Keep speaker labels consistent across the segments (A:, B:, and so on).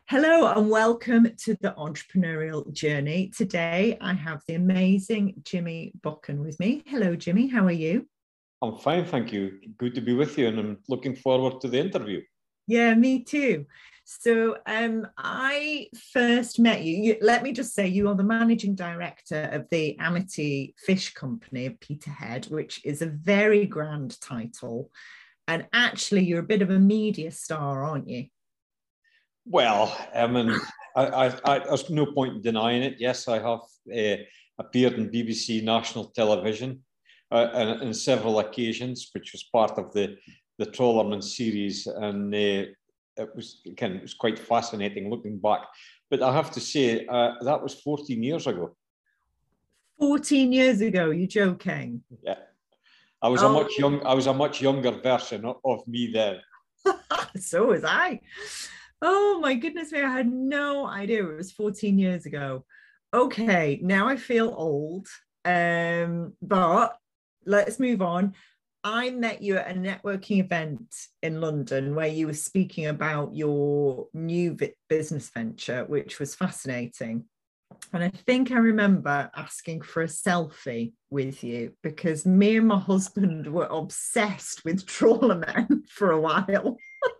A: Hello and welcome to the Entrepreneurial Journey. Today I have the amazing Jimmy Buchan with me. Hello, Jimmy. How are you?
B: I'm fine, thank you. Good to be with you, and I'm looking forward to the interview.
A: Yeah, me too. So I first met you. Let me just say, you are the managing director of the Amity Fish Company of Peterhead, which is a very grand title. And actually, you're a bit of a media star, aren't you?
B: Well, there's no point in denying it. Yes, I have appeared in BBC national television on several occasions, which was part of the Trollerman series, and it was quite fascinating looking back. But I have to say that was 14 years ago.
A: 14 years ago, you're joking.
B: Yeah,
A: Oh,
B: I was a much younger version of me then.
A: so was I. Oh my goodness me, I had no idea it was 14 years ago. Okay, now I feel old. But let's move on. I met you at a networking event in London where you were speaking about your new business venture, which was fascinating. And I think I remember asking for a selfie with you because me and my husband were obsessed with trawler men for a while.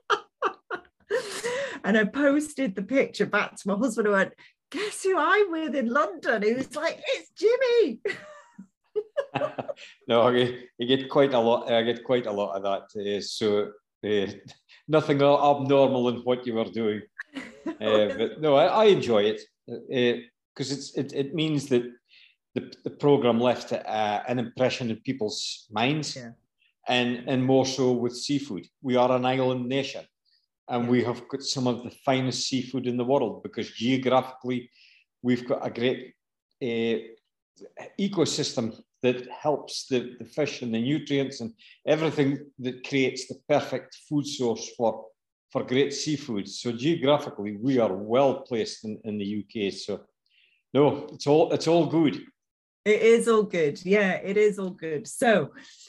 A: And I posted the picture back to my husband and went, guess who I'm with in London? He was like, it's Jimmy.
B: No, I get quite a lot. I get quite a lot of that. Uh, Nothing abnormal in what you were doing, but no, I enjoy it because it means that the program left an impression in people's minds,
A: Yeah.
B: and more so with seafood. We are an island nation, and
A: Yeah.
B: we have got some of the finest seafood in the world because geographically we've got a great ecosystem that helps the fish and the nutrients and everything that creates the perfect food source for great seafood. So geographically, we are well placed in the UK. So no, it's all good.
A: It is all good. Yeah, it is all good. So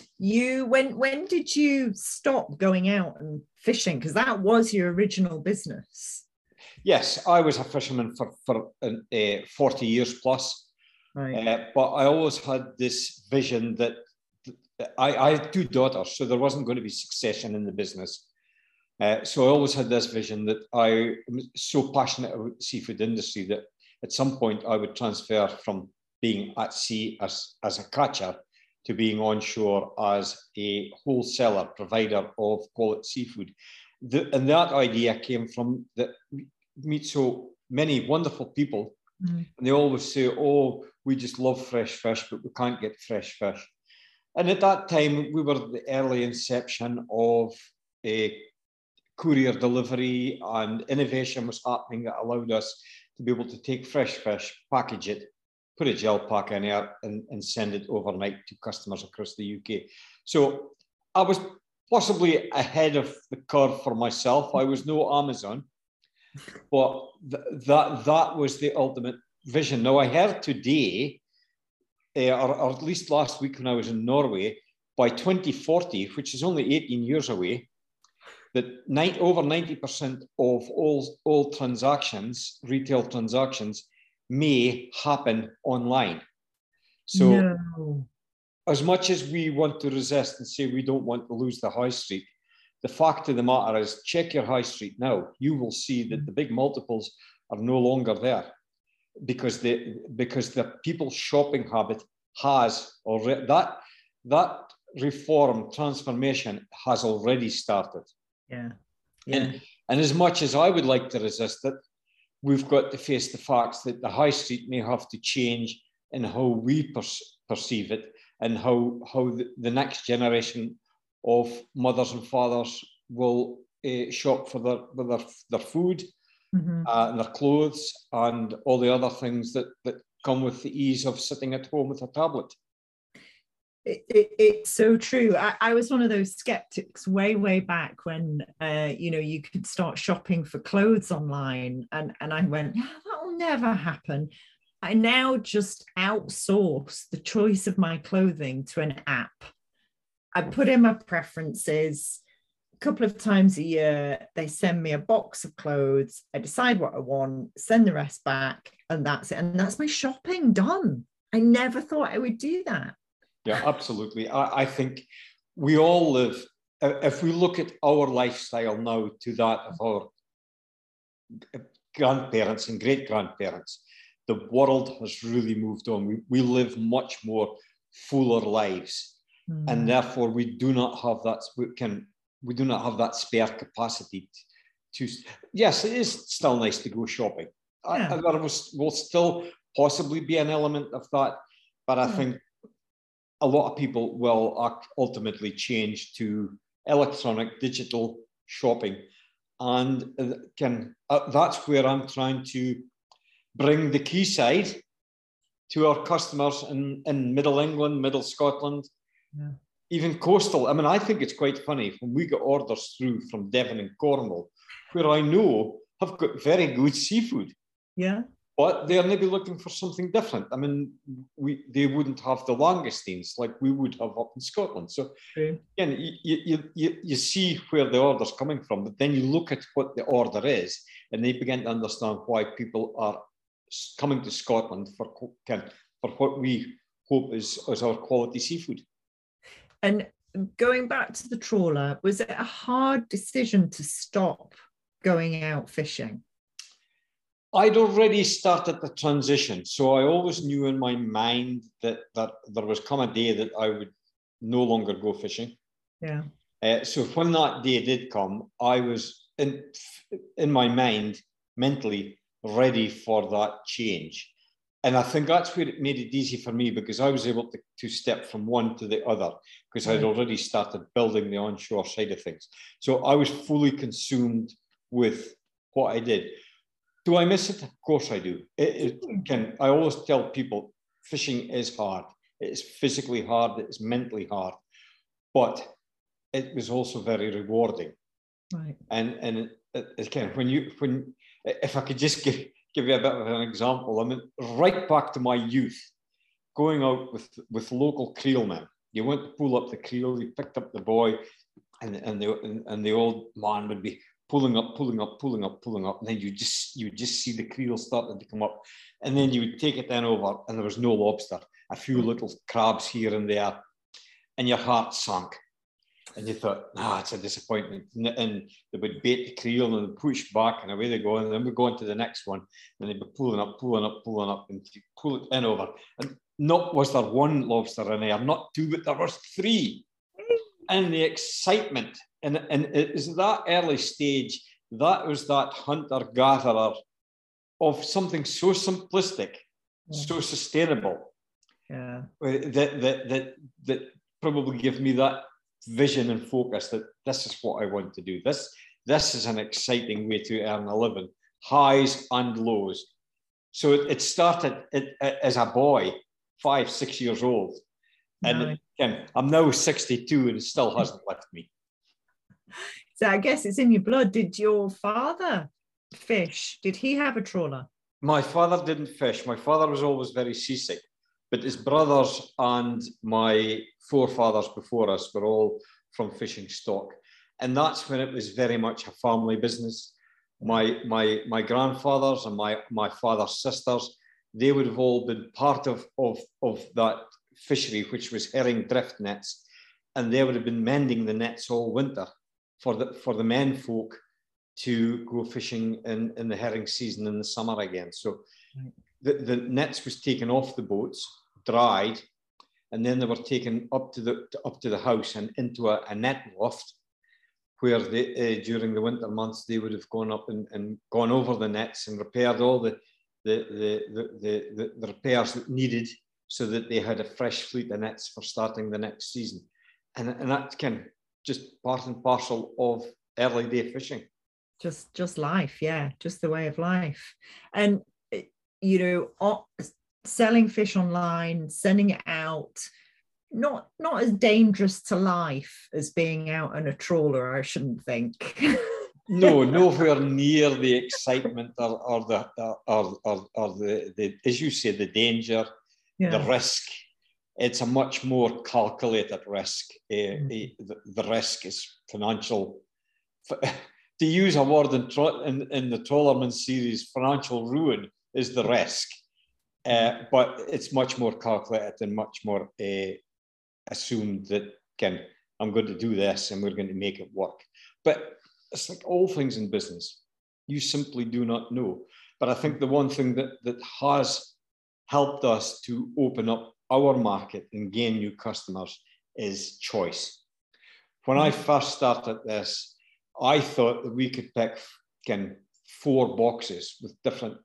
A: when did you stop going out and fishing? Because that was your original business.
B: Yes, I was a fisherman for 40 years plus.
A: Right.
B: But I always had this vision that I had two daughters, so there wasn't going to be succession in the business. So I always had this vision that I am so passionate about the seafood industry that at some point I would transfer from being at sea as a catcher to being onshore as a wholesaler, provider of quality seafood. And that idea came from that we meet so many wonderful people.
A: Mm.
B: And they always say, oh, we just love fresh fish, but we can't get fresh fish. And at that time, we were at the early inception of a courier delivery, and innovation was happening that allowed us to be able to take fresh fish, package it, put a gel pack in there, and send it overnight to customers across the UK. So I was possibly ahead of the curve for myself. I was no Amazon, but that was the ultimate vision. Now, I heard today, or at least last week when I was in Norway, by 2040, which is only 18 years away, that over 90% of all transactions, retail transactions, may happen online. So
A: No.
B: as much as we want to resist and say we don't want to lose the high street, the fact of the matter is, check your high street now. You will see that the big multiples are no longer there because the people's shopping habit has already that reform transformation has already started.
A: Yeah. Yeah.
B: And as much as I would like to resist it, we've got to face the facts that the high street may have to change in how we perceive it, and how the next generation of mothers and fathers will shop for their food,
A: Mm-hmm.
B: And their clothes and all the other things that come with the ease of sitting at home with a tablet.
A: It's so true. I was one of those skeptics way back when you could start shopping for clothes online, and I went, yeah, that will never happen. I now just outsource the choice of my clothing to an app. I put in my preferences, couple of times a year, they send me a box of clothes. I decide what I want, send the rest back, and that's it. And that's my shopping done. I never thought I would do that.
B: Yeah, absolutely. I think we all live, if we look at our lifestyle now to that of our grandparents and great-grandparents, the world has really moved on. We live much more fuller lives. And therefore we do not have that, we do not have that spare capacity to, yes, it is still nice to go shopping. Yeah. There will still possibly be an element of that, but I think a lot of people will ultimately change to electronic, digital shopping. And that's where I'm trying to bring the quayside to our customers in Middle England, Middle Scotland, even coastal. I mean, I think it's quite funny when we get orders through from Devon and Cornwall, where I know have got very good seafood.
A: Yeah.
B: But they're maybe looking for something different. I mean, they wouldn't have the langoustines like we would have up in Scotland. So again, you see where the order's coming from, but then you look at what the order is, and they begin to understand why people are coming to Scotland for what we hope is our quality seafood.
A: And going back to the trawler, was it a hard decision to stop going out fishing?
B: I'd already started the transition, so I always knew in my mind that there was come a day that I would no longer go fishing.
A: Yeah.
B: So when that day did come, I was in my mind mentally ready for that change, and I think that's where it made it easy for me, because I was able to step from one to the other, because I'd already started building the onshore side of things. So I was fully consumed with what I did. Do I miss it? Of course I do. I always tell people fishing is hard. It is physically hard. It is mentally hard. But it was also very rewarding.
A: Right.
B: And again, if I could just give you a bit of an example, I mean, right back to my youth, going out with local creelmen. You went to pull up the creel, you picked up the boy, and the old man would be pulling up, and then you just see the creel starting to come up, and then you would take it then over, and there was no lobster, a few little crabs here and there, and your heart sank, and you thought, it's a disappointment. And they would bait the creel and push back, and away they go, and then we go on to the next one, and they'd be pulling up, and you pull it in over, and not was there one lobster in there, not two, but there was three, and the excitement. And it is that early stage, that was that hunter-gatherer of something so simplistic, so sustainable, that probably give me that vision and focus that this is what I want to do. This is an exciting way to earn a living, highs and lows. So it started as a boy, 5-6 years old. And I'm now 62 and it still hasn't left me.
A: So I guess it's in your blood. Did your father fish? Did he have a trawler?
B: My father didn't fish. My father was always very seasick, but his brothers and my forefathers before us were all from fishing stock. And that's when it was very much a family business. My grandfathers and my father's sisters, they would have all been part of that fishery, which was herring drift nets. And they would have been mending the nets all winter for the men folk to go fishing in the herring season in the summer again. So the nets was taken off the boats, dried, and then they were taken up to the house and into a net loft, where they, during the winter months they would have gone up and gone over the nets and repaired all the repairs that needed, so that they had a fresh fleet of nets for starting the next season. And that can just part and parcel of early day fishing.
A: Just life, just the way of life. And selling fish online, sending it out, not as dangerous to life as being out on a trawler, I shouldn't think.
B: No, nowhere near the excitement or the as you say, the danger, the risk. It's a much more calculated risk. The risk is financial to use a word in the Trollerman series, financial ruin is the risk. But it's much more calculated and much more assumed that, I'm going to do this and we're going to make it work. But it's like all things in business. You simply do not know. But I think the one thing that has helped us to open up our market and gain new customers is choice. When I first started this, I thought that we could pick 4 boxes with different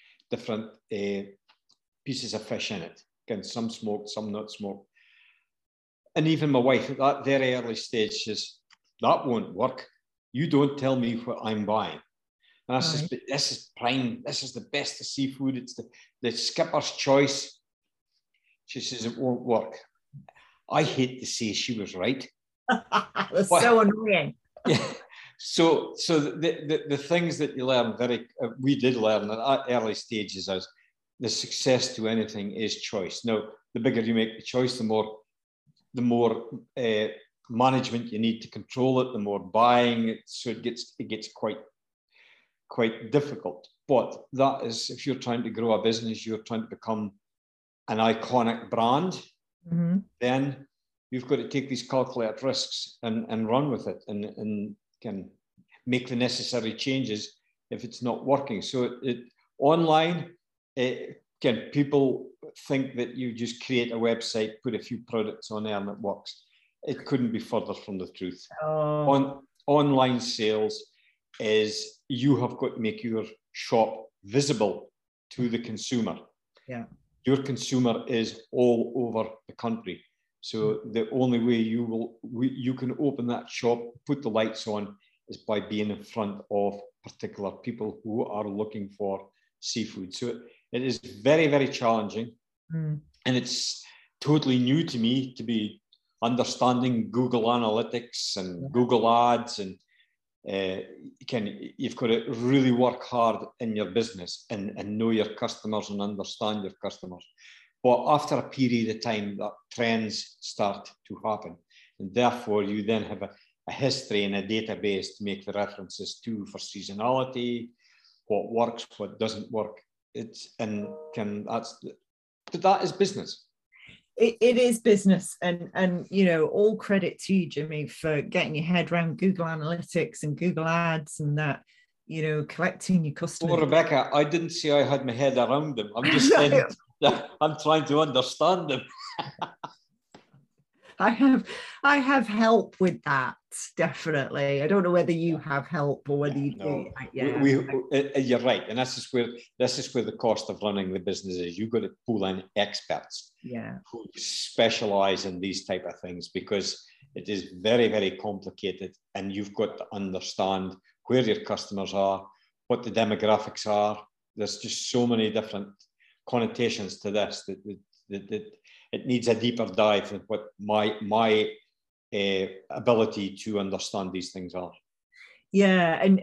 B: pieces of fish in it. Some smoked, some not smoked. And even my wife at that very early stage says, that won't work. You don't tell me what I'm buying. And I says, but this is prime. This is the best of seafood. It's the skipper's choice. She says, it won't work. I hate to say she was right.
A: That's so annoying.
B: Yeah. So the things that you learn we did learn at early stages as the success to anything is choice. Now, the bigger you make the choice, the more management you need to control it, the more buying it, so it gets quite difficult. But that is, if you're trying to grow a business, you're trying to become an iconic brand, then you've got to take these calculated risks and run with it and can make the necessary changes if it's not working. So online, people think that you just create a website, put a few products on there and it works. It couldn't be further from the truth. Online sales is you have got to make your shop visible to the consumer.
A: Yeah.
B: Your consumer is all over the country. So the only way you can open that shop, put the lights on, is by being in front of particular people who are looking for seafood. So it is very, very challenging. And it's totally new to me to be understanding Google Analytics and Google Ads. And you've got to really work hard in your business and know your customers and understand your customers. But after a period of time, that trends start to happen. And therefore, you then have a history and a database to make the references to for seasonality, what works, what doesn't work. That is business.
A: It is business, and all credit to you, Jimmy, for getting your head around Google Analytics and Google Ads and that, collecting your customers.
B: Well, Rebecca, I didn't say I had my head around them. I'm just saying I'm trying to understand them.
A: I have help with that, definitely. I don't know whether you have help or whether you do. Yeah.
B: You're right, and this is where the cost of running the business is. You've got to pull in experts, who specialize in these type of things, because it is very, very complicated, and you've got to understand where your customers are, what the demographics are. There's just so many different connotations to this that it needs a deeper dive than what my ability to understand these things are.
A: Yeah, and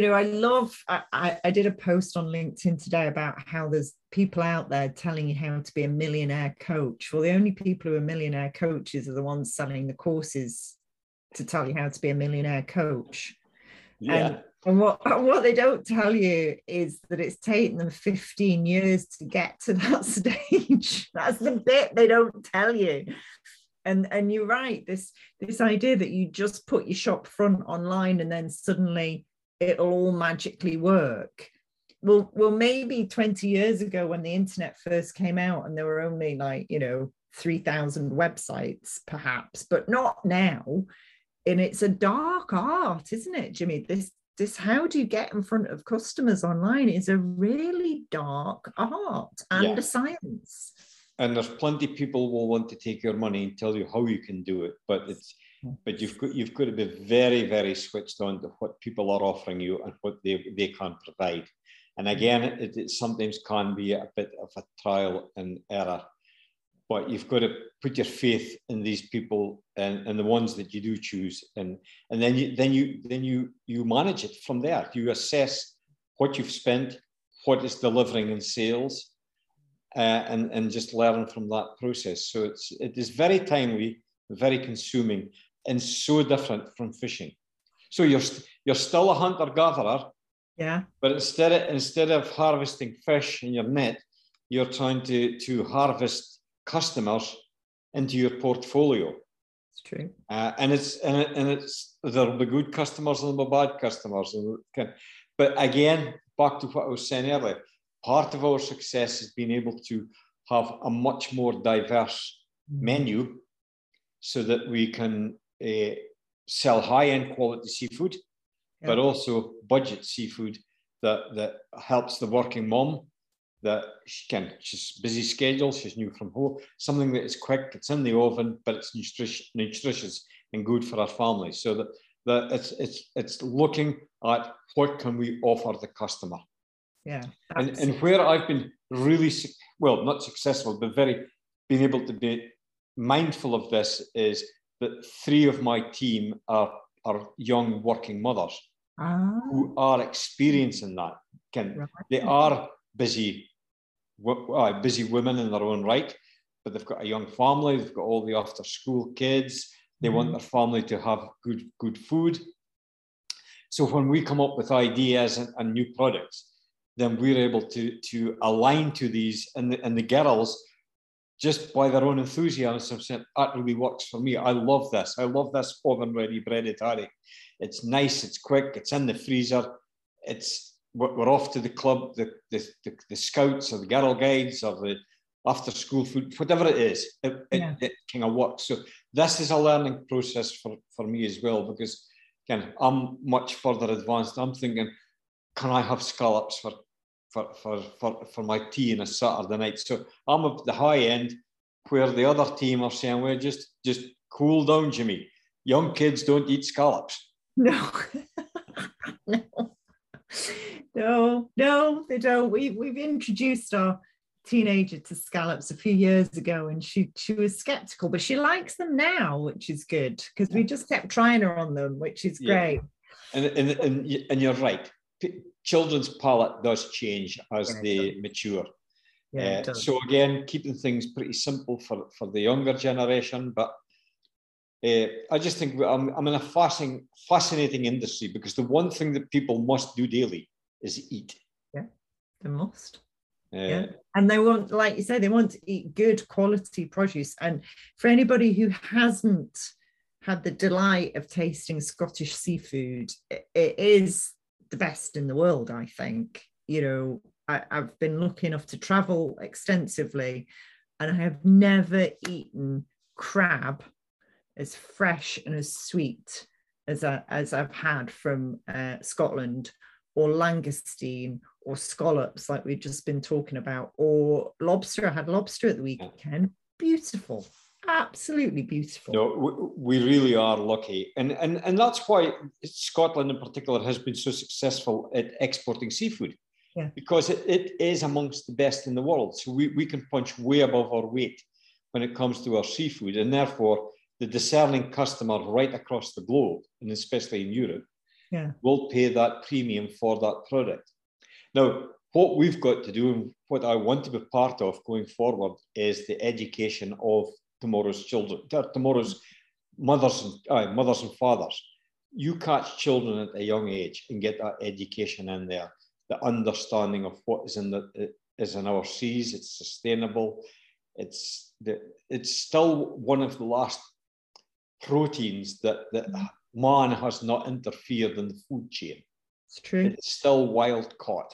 A: I did a post on LinkedIn today about how there's people out there telling you how to be a millionaire coach. Well, the only people who are millionaire coaches are the ones selling the courses to tell you how to be a millionaire coach.
B: Yeah.
A: And what they don't tell you is that it's taken them 15 years to get to that stage. That's the bit they don't tell you. And you're right, this idea that you just put your shop front online and then suddenly it'll all magically work. Well, maybe 20 years ago when the internet first came out and there were only 3,000 websites perhaps, but not now. And it's a dark art, isn't it, Jimmy? This how do you get in front of customers online is a really dark art and a science.
B: And there's plenty of people will want to take your money and tell you how you can do it, but you've got to be very, very switched on to what people are offering you and what they can provide. And again, it sometimes can be a bit of a trial and error, but you've got to put your faith in these people and the ones that you do choose, and then you manage it from there. You assess what you've spent, what is delivering in sales, and just learn from that process. So it is very timely, very consuming, and so different from fishing. So you're still a hunter-gatherer,
A: Yeah.
B: but instead of harvesting fish in your net, you're trying to harvest customers into your portfolio.
A: It's true.
B: And there'll be good customers and there'll be bad customers. But again, back to what I was saying earlier, part of our success has been able to have a much more diverse menu so that we can sell high-end quality seafood, but also budget seafood that helps the working mom, that she's busy schedule, she's new from home, something that is quick, it's in the oven, but it's nutritious and good for our family. So that it's looking at what can we offer the customer.
A: Yeah.
B: And where I've been really, well, not successful, but being able to be mindful of this is that 3 of my team are young working mothers who are experiencing that. They are busy women in their own right, but they've got a young family, they've got all the after school kids, they want their family to have good food. So when we come up with ideas and new products, then we're able to align to these, and the girls, just by their own enthusiasm, said, that really works for me. I love this. I love this oven-ready breaded herring. It's nice, it's quick, it's in the freezer. We're off to the club, the scouts or the girl guides or the after-school food, whatever it is, it kind of works. So this is a learning process for me as well, because again, I'm much further advanced. I'm thinking, can I have scallops for my tea on a Saturday night? So I'm at the high end, where the other team are saying, well, just cool down, Jimmy. Young kids don't eat scallops.
A: No. No, they don't. We've introduced our teenager to scallops a few years ago, and she was skeptical, but she likes them now, which is good, because we just kept trying her on them, which is great.
B: And you're right. Children's palate does change as they mature. So again, keeping things pretty simple for the younger generation, but I just think I'm in a fascinating industry, because the one thing that people must do daily is eat.
A: Yeah, they must. And they want, like you say, they want to eat good quality produce. And for anybody who hasn't had the delight of tasting Scottish seafood, it is the best in the world, I think. You know, I've been lucky enough to travel extensively, and I have never eaten crab as fresh and as sweet as I've had from Scotland, or langoustine, or scallops like we've just been talking about, or lobster. I had lobster at the weekend. Beautiful, absolutely beautiful.
B: No, we really are lucky, and that's why Scotland in particular has been so successful at exporting seafood, because it is amongst the best in the world. So we can punch way above our weight when it comes to our seafood, and therefore the discerning customer right across the globe, and especially in Europe, will pay that premium for that product. Now, what we've got to do, and what I want to be part of going forward, is the education of tomorrow's children, tomorrow's mothers and fathers. You catch children at a young age and get that education in there, the understanding of what is in our seas. It's sustainable. It's still one of the last proteins that man has not interfered in the food chain.
A: It's true.
B: It's still wild caught.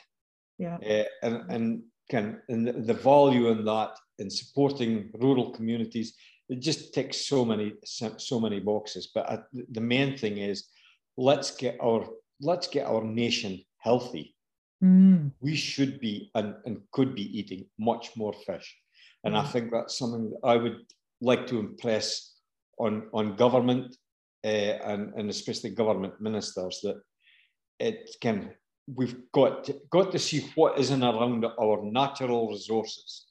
B: And the value in that, in supporting rural communities, it just ticks so many boxes. But the main thing is, let's get our nation healthy. We should be and could be eating much more fish, and I think that's something that I would like to impress on government and especially government ministers, that we've got to see what is in around our natural resources.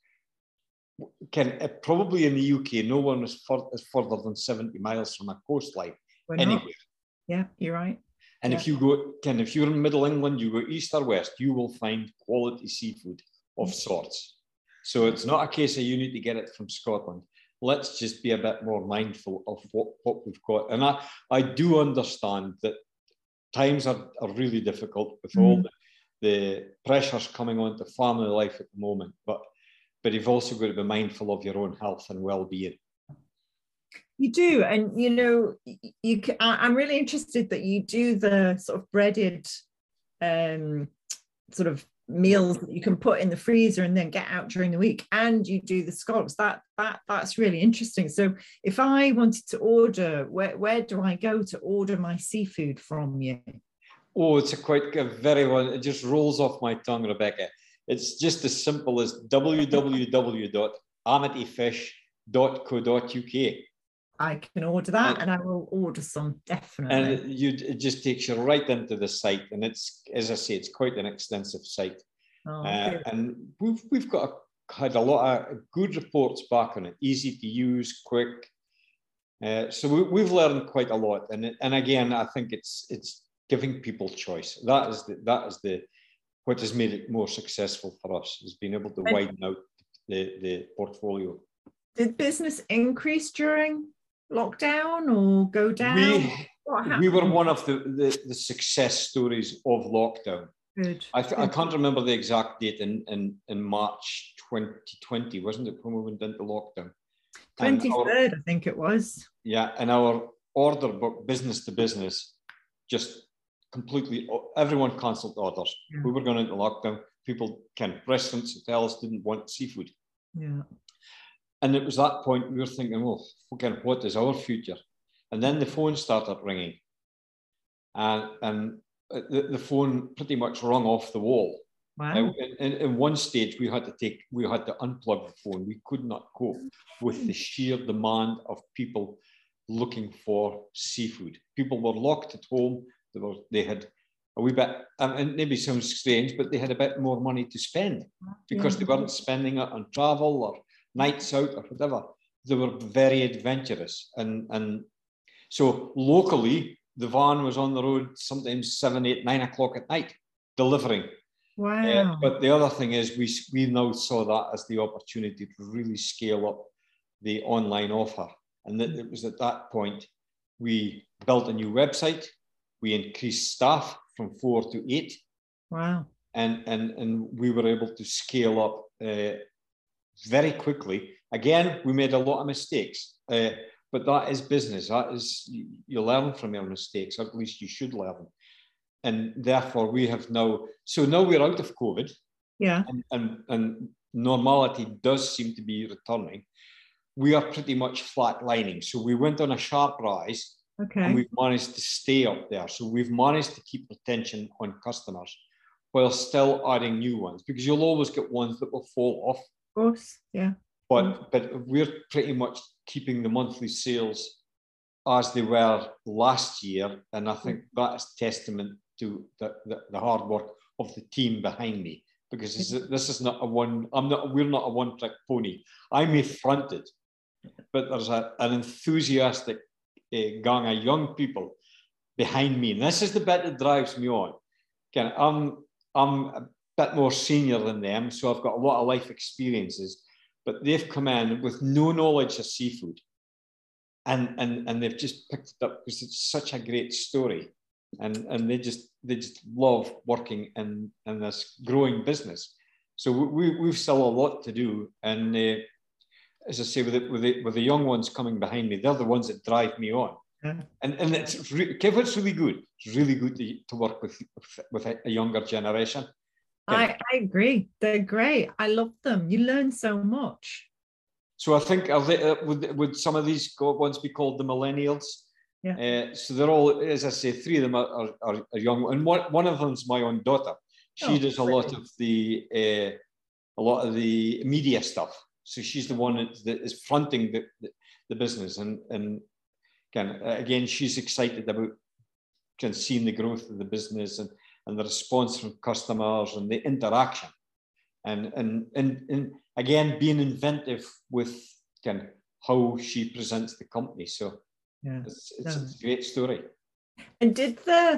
B: Probably in the UK, no one is further than 70 miles from a coastline anywhere.
A: Yeah, you're right.
B: And if you're in Middle England, you go east or west, you will find quality seafood of sorts. So it's not a case of you need to get it from Scotland. Let's just be a bit more mindful of what we've got. And I do understand that times are really difficult with all the pressures coming on to family life at the moment, but you've also got to be mindful of your own health and well-being.
A: You do, and you know, I'm really interested that you do the sort of breaded sort of meals that you can put in the freezer and then get out during the week, and you do the scallops. That's really interesting. So if I wanted to order, where do I go to order my seafood from you?
B: Oh, it's a very one. It just rolls off my tongue, Rebecca. It's just as simple as www.amityfish.co.uk.
A: I can order that, and I will order some, definitely.
B: And it just takes you right into the site, and it's, as I say, it's quite an extensive site. And we've had a lot of good reports back on it, easy to use, quick. So we've learned quite a lot, and again, I think it's giving people choice. That is what has made it more successful for us, is being able to widen out the portfolio.
A: Did business increase during lockdown or go down?
B: We were one of the success stories of lockdown.
A: Good.
B: I can't remember the exact date in March 2020, wasn't it, when we went into lockdown?
A: 23rd, I think it was.
B: Yeah, and our order book, business to business, just completely, everyone cancelled orders. Yeah. We were going into lockdown. People, restaurants, hotels didn't want seafood.
A: Yeah.
B: And it was that point we were thinking, well, what is our future? And then the phone started ringing. And the phone pretty much rung off the wall.
A: Wow.
B: In one stage, we had to unplug the phone. We could not cope with the sheer demand of people looking for seafood. People were locked at home. They had a wee bit, and maybe sounds strange, but they had a bit more money to spend because they weren't spending it on travel or nights out or whatever. They were very adventurous. And so locally, the van was on the road sometimes 7, 8, 9 o'clock at night, delivering.
A: Wow.
B: But the other thing is we now saw that as the opportunity to really scale up the online offer. And it was at that point we built a new website. We increased staff from 4 to 8.
A: Wow.
B: And we were able to scale up very quickly. Again, we made a lot of mistakes, but that is business. That is, you learn from your mistakes, or at least you should learn. And therefore, we have now we're out of COVID.
A: Yeah.
B: And normality does seem to be returning. We are pretty much flatlining. So we went on a sharp rise.
A: Okay.
B: And we've managed to stay up there. So we've managed to keep retention on customers while still adding new ones, because you'll always get ones that will fall off.
A: Of course, yeah.
B: But we're pretty much keeping the monthly sales as they were last year. And I think that is testament to the hard work of the team behind me, because this is not we're not a one-trick pony. I may front it, but there's an enthusiastic gang of young people behind me, and this is the bit that drives me on. I'm a bit more senior than them, so I've got a lot of life experiences, but they've come in with no knowledge of seafood, and they've just picked it up because it's such a great story, and they just love working in this growing business. So we've still a lot to do, and as I say, with the young ones coming behind me, they're the ones that drive me on. Yeah. And it's really good. It's really good to work with a younger generation.
A: I agree. They're great. I love them. You learn so much.
B: So I think would some of these ones be called the millennials?
A: Yeah.
B: So they're all, as I say, 3 of them are young, and one of them's my own daughter. She does a lot of the media stuff. So she's the one that is fronting the business, and again, she's excited about seeing the growth of the business and the response from customers and the interaction, and again, being inventive with how she presents the company. So yeah, it's a great story.
A: And did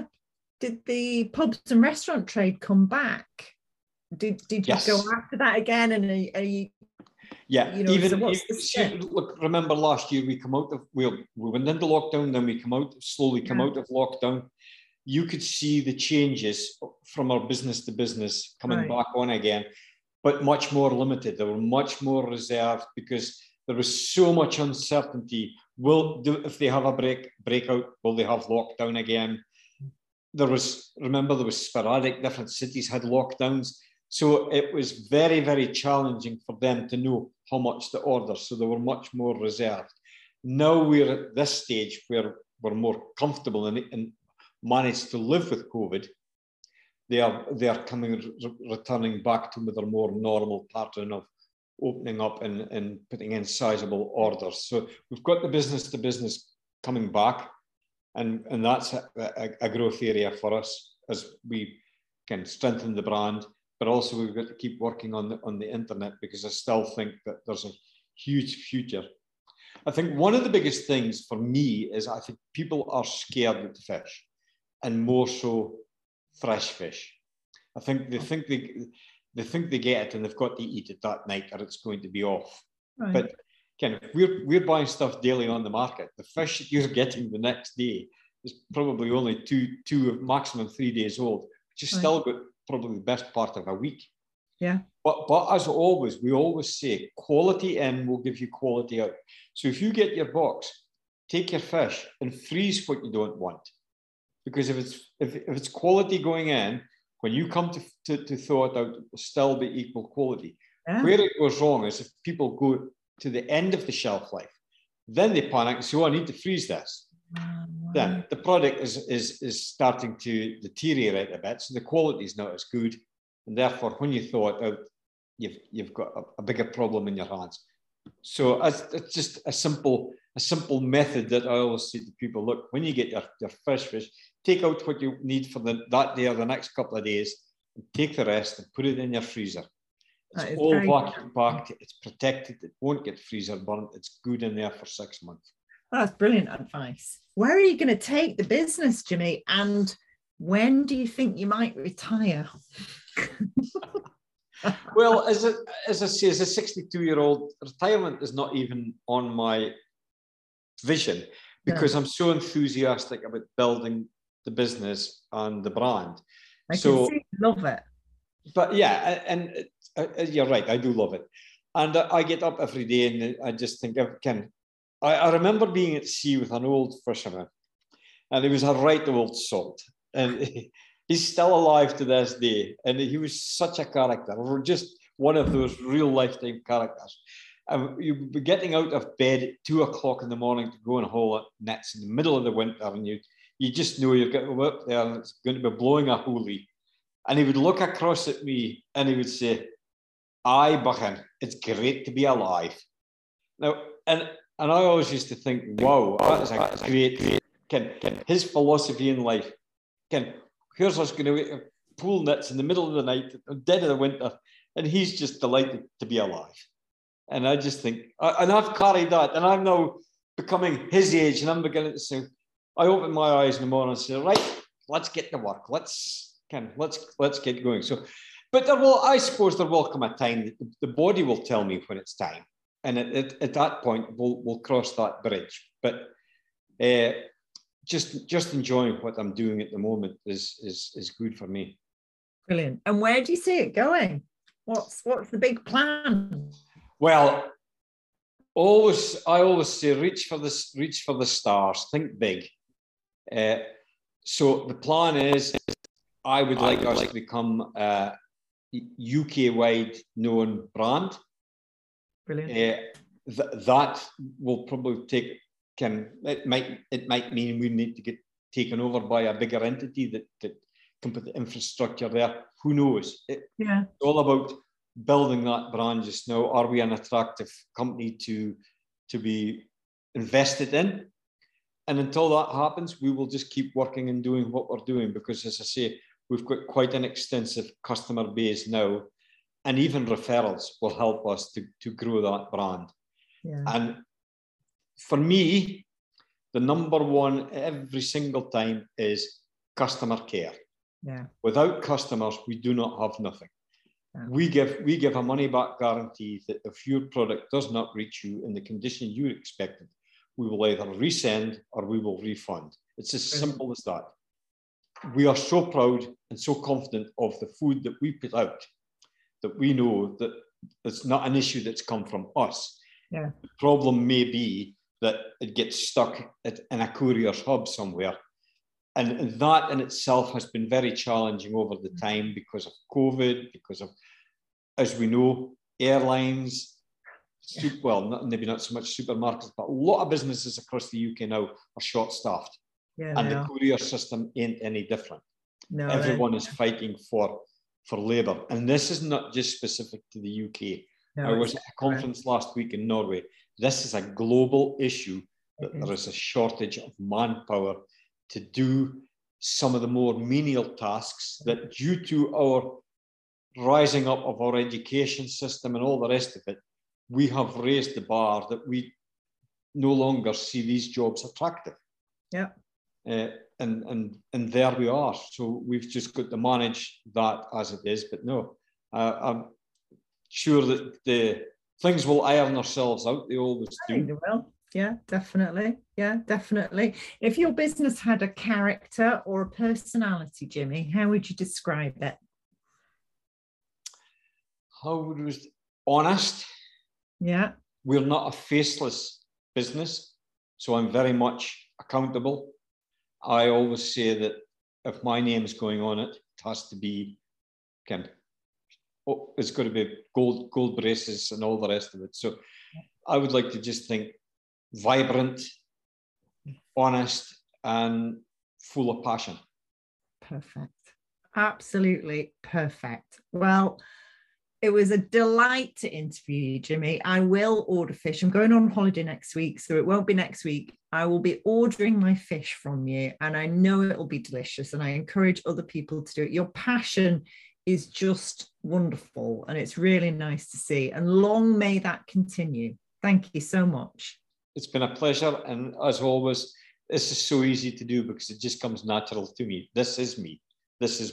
A: the pubs and restaurant trade come back? Did you go after that again? And are you?
B: Yeah, look, remember last year we went into lockdown, then we slowly come out of lockdown. you could see the changes from our business to business coming back on again, but much more limited. They were much more reserved because there was so much uncertainty. If they have a breakout, will they have lockdown again? There was sporadic, different cities had lockdowns. So it was very, very challenging for them to know how much to order. So they were much more reserved. Now we're at this stage where we're more comfortable and managed to live with COVID. They are returning back to their more normal pattern of opening up and putting in sizable orders. So we've got the business to business coming back, and that's a growth area for us as we can strengthen the brand. But also we've got to keep working on the internet, because I still think that there's a huge future. I think one of the biggest things for me is I think people are scared of the fish, and more so fresh fish. I think they think they get it and they've got to eat it that night or it's going to be off. Right. But again, we're buying stuff daily on the market. The fish that you're getting the next day is probably only two maximum 3 days old, which is still got probably the best part of a week.
A: Yeah.
B: But as always, we always say quality in will give you quality out. So if you get your box, take your fish and freeze what you don't want. Because if it's quality going in, when you come to thaw it out, it will still be equal quality. Yeah. Where it goes wrong is if people go to the end of the shelf life, then they panic and say, oh, I need to freeze this. Then the product is starting to deteriorate a bit, so the quality is not as good, and therefore when you thaw it out, you've got a bigger problem in your hands. So it's just a simple method that I always say to people: look, when you get your fresh fish, take out what you need for that day or the next couple of days, and take the rest and put it in your freezer. It's all vacuum packed, it's protected, it won't get freezer burnt, it's good in there for 6 months.
A: That's brilliant advice. Where are you going to take the business, Jimmy? And when do you think you might retire?
B: Well, as I say, as a 62-year-old, retirement is not even on my vision, because I'm so enthusiastic about building the business and the brand.
A: I can see you love it.
B: But yeah, and you're right, I do love it. And I get up every day and I just think, I remember being at sea with an old fisherman, and he was a right old salt. And he's still alive to this day. And he was such a character, just one of those real lifetime characters. And you'd be getting out of bed at 2 o'clock in the morning to go and haul nets in the middle of the winter, and you just know you're going to go up there and it's going to be blowing a hoolie. And he would look across at me and he would say, aye, Buchan, it's great to be alive. Now, and I always used to think, wow, that is a great, his philosophy in life. Here's us going to pull nets in the middle of the night, dead of the winter, and he's just delighted to be alive. And I just think, and I've carried that, and I'm now becoming his age, and I'm beginning to say, I open my eyes in the morning and say, right, let's get to work. Let's get going. So, but I suppose there will come a time that the body will tell me when it's time. And at that point, we'll cross that bridge. But just enjoying what I'm doing at the moment is good for me.
A: Brilliant. And where do you see it going? What's the big plan?
B: Well, I always say reach for the stars. Think big. So the plan is, I would like us to become a UK-wide known brand.
A: Brilliant.
B: That will probably take. It might mean we need to get taken over by a bigger entity that can put the infrastructure there. Who knows? It's all about building that brand just now. Are we an attractive company to be invested in? And until that happens, we will just keep working and doing what we're doing, because, as I say, we've got quite an extensive customer base now, and even referrals will help us to grow that brand. Yeah. And for me, the number one every single time is customer care.
A: Yeah.
B: Without customers, we do not have nothing. Yeah. We give a money back guarantee that if your product does not reach you in the condition you expected, we will either resend or we will refund. It's as simple as that. we are so proud and so confident of the food that we put out that we know that it's not an issue that's come from us.
A: Yeah.
B: The problem may be that it gets stuck in a courier's hub somewhere. And that in itself has been very challenging over the time because of COVID, because of, as we know, airlines, well, maybe not so much supermarkets, but a lot of businesses across the UK now are short-staffed.
A: Yeah,
B: and the courier system ain't any different.
A: No,
B: everyone is fighting for labour. And this is not just specific to the UK.
A: No,
B: I was at a conference last week in Norway. This is a global issue, that there is a shortage of manpower to do some of the more menial tasks that, due to our rising up of our education system and all the rest of it, we have raised the bar that we no longer see these jobs attractive.
A: Yeah.
B: And there we are. So we've just got to manage that as it is. But no, I'm sure that the things will iron themselves out. They always do.
A: They will. Yeah, definitely. Yeah, definitely. If your business had a character or a personality, Jimmy, how would you describe it?
B: How would we? Honest.
A: Yeah.
B: We're not a faceless business, so I'm very much accountable. I always say that if my name is going on it, it has to be, it's got to be gold braces and all the rest of it. So I would like to just think vibrant, honest, and full of passion.
A: Perfect. Absolutely perfect. Well, it was a delight to interview you, Jimmy. I will order fish. I'm going on holiday next week, so it won't be next week. I will be ordering my fish from you, and I know it will be delicious, and I encourage other people to do it. Your passion is just wonderful, and it's really nice to see. And long may that continue. Thank you so much.
B: It's been a pleasure. And as always, this is so easy to do because it just comes natural to me. This is me. This is